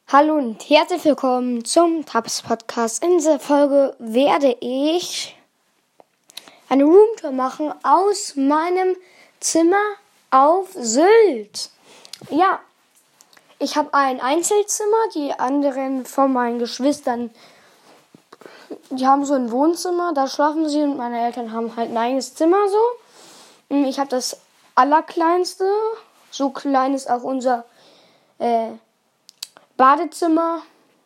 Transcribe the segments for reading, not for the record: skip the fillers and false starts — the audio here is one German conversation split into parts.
Hallo und herzlich willkommen zum Taps Podcast. In dieser Folge werde ich eine Roomtour machen aus meinem Zimmer auf Sylt. Ja, ich habe ein Einzelzimmer, die anderen von meinen Geschwistern, die haben so ein Wohnzimmer, da schlafen sie und meine Eltern haben halt ein eigenes Zimmer so. Ich habe das allerkleinste, so klein ist auch unser Badezimmer.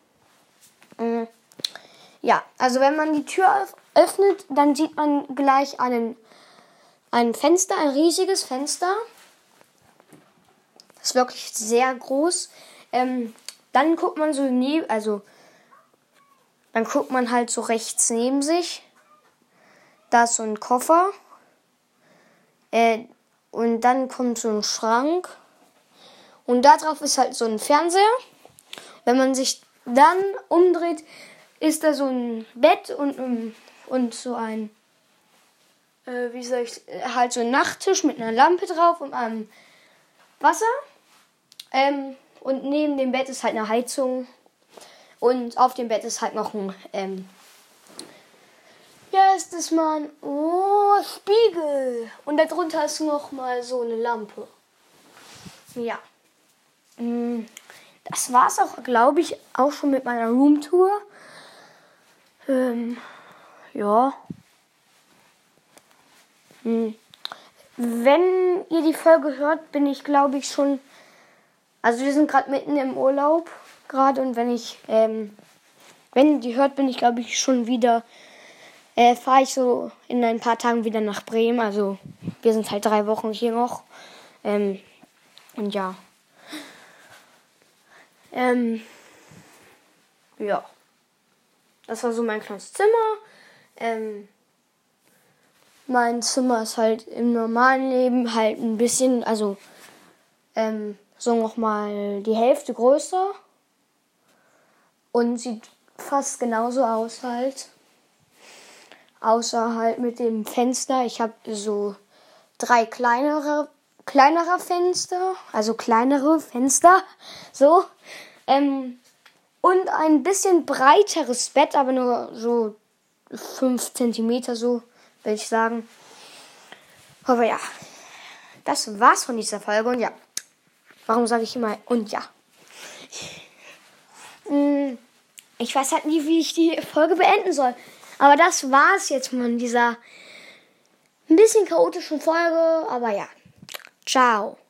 Ja, also wenn man die Tür öffnet, dann sieht man gleich ein Fenster, ein riesiges Fenster. Das ist wirklich sehr groß. Dann guckt man so dann guckt man halt so rechts neben sich. Da ist so ein Koffer. Und dann kommt so ein Schrank. Und da drauf ist halt so ein Fernseher. Wenn man sich dann umdreht, ist da so ein Bett und so ein, halt so ein Nachttisch mit einer Lampe drauf und einem Wasser. Und neben dem Bett ist halt eine Heizung. Und auf dem Bett ist halt noch ein, Spiegel. Und darunter ist noch mal so eine Lampe. Ja. Das war's auch, glaube ich, auch schon mit meiner Roomtour. Ja. Wenn ihr die Folge hört, bin ich, glaube ich, schon... Also wir sind gerade mitten im Urlaub gerade und wenn ihr die hört, bin ich, glaube ich, schon wieder... fahre ich so in ein paar Tagen wieder nach Bremen. Also wir sind halt 3 Wochen hier noch. Und ja. Ja. Das war so mein kleines Zimmer. Mein Zimmer ist halt im normalen Leben halt ein bisschen, also so nochmal die Hälfte größer. Und sieht fast genauso aus halt. Außer halt mit dem Fenster. Ich habe so 3 kleinere Fenster. Also kleinere Fenster. So. Und ein bisschen breiteres Bett, aber nur so 5 Zentimeter so, würde ich sagen. Aber ja, das war's von dieser Folge. Und ja, warum sage ich immer und ja? Ich weiß halt nie, wie ich die Folge beenden soll. Aber das war's jetzt von dieser ein bisschen chaotischen Folge. Aber ja, ciao.